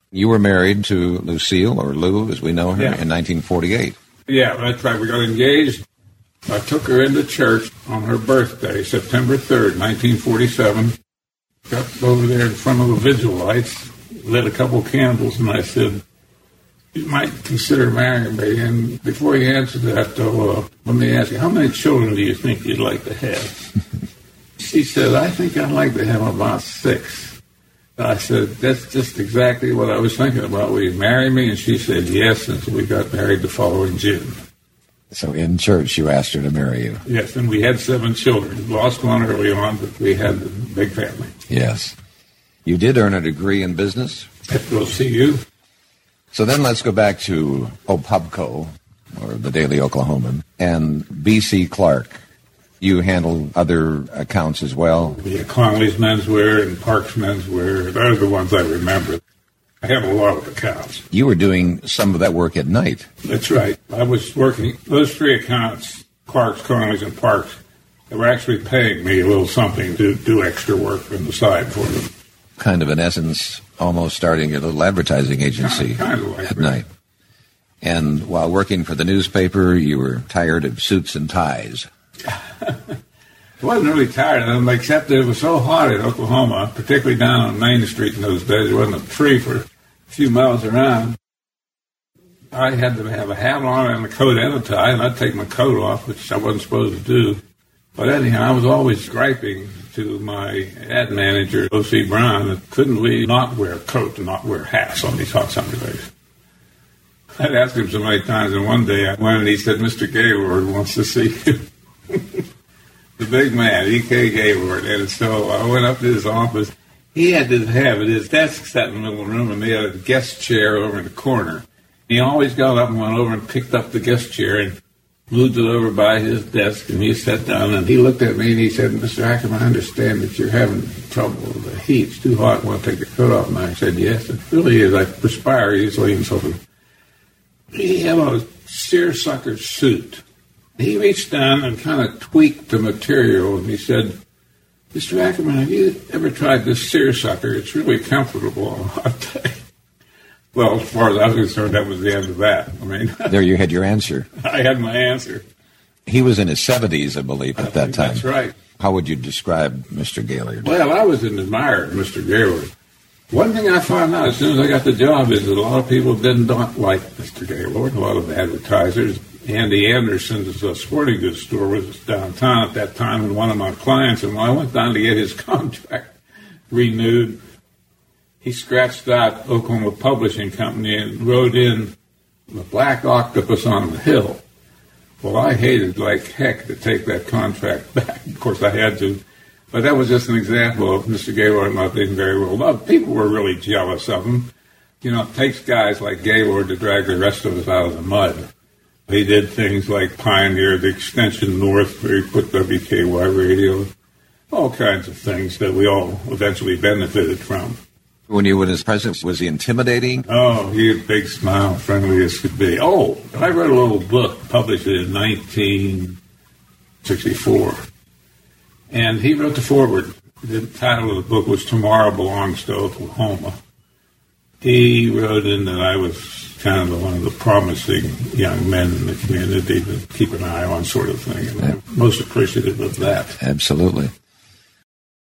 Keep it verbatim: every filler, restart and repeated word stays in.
You were married to Lucille, or Lou, as we know her, yeah. in nineteen forty-eight. Yeah, that's right. We got engaged. I took her into church on her birthday, September third, nineteen forty-seven. Got over there in front of the vigil lights, lit a couple candles, and I said, you might consider marrying me. And before he answered that, though, uh, let me ask you, how many children do you think you'd like to have? She said, I think I'd like to have about six. I said, that's just exactly what I was thinking about. Will you marry me? And she said, yes, and so we got married the following June. So in church, you asked her to marry you. Yes, and we had seven children. Lost one early on, but we had a big family. Yes. You did earn a degree in business? We'll see you. So then let's go back to OPUBCO, or the Daily Oklahoman, and B C Clark. You handle other accounts as well? Yeah, Connolly's Menswear and Parks Menswear. Those are the ones I remember. I have a lot of accounts. You were doing some of that work at night. That's right. I was working, those three accounts, Clark's, Connolly's, and Parks, they were actually paying me a little something to do extra work on the side for them. Kind of, in essence, almost starting a little advertising agency kind of like at that. night. And while working for the newspaper, you were tired of suits and ties. I wasn't really tired of them, except that it was so hot in Oklahoma, particularly down on Main Street in those days. There wasn't a tree for a few miles around. I had to have a hat on and a coat and a tie, and I'd take my coat off, which I wasn't supposed to do. But anyhow, I was always griping to my ad manager, O C Brown, that couldn't we not wear a coat and not wear hats on these hot summer days? I'd asked him so many times, and one day I went and he said, Mister Gaylord wants to see you. The big man, E K Gaylord. And so I went up to his office. He had this habit. His desk sat in the middle of the room, and they had a guest chair over in the corner. He always got up and went over and picked up the guest chair and moved it over by his desk, and he sat down, and he looked at me, and he said, Mister Ackerman, I understand that you're having trouble with the heat. It's too hot. I want to take your coat off. And I said, yes, it really is. I perspire easily and so forth. He had a seersucker suit. He reached down and kind of tweaked the material, and he said, Mister Ackerman, have you ever tried this seersucker? It's really comfortable on a hot day. Well, as far as I was concerned, that was the end of that. I mean, there you had your answer. I had my answer. He was in his seventies, I believe, at I that time. That's right. How would you describe Mister Gaylord? Well, I was an admirer of Mister Gaylord. One thing I found out as soon as I got the job is that a lot of people did not like Mister Gaylord, a lot of advertisers. Andy Anderson's uh, sporting goods store was downtown at that time, and one of my clients, and when I went down to get his contract renewed, he scratched out Oklahoma Publishing Company and wrote in the Black Octopus on the Hill. Well, I hated like heck to take that contract back. Of course, I had to. But that was just an example of Mister Gaylord not being very well loved. People were really jealous of him. You know, it takes guys like Gaylord to drag the rest of us out of the mud. He did things like pioneer the extension north, where he put W K Y radio, all kinds of things that we all eventually benefited from. When you were his president, was he intimidating? Oh, he had a big smile, friendly as could be. Oh, I read a little book, published in nineteen sixty-four, and he wrote the foreword. The title of the book was Tomorrow Belongs to Oklahoma. He wrote in that I was kind of one of the promising young men in the community to keep an eye on, sort of thing. And I'm most appreciative of that. Absolutely.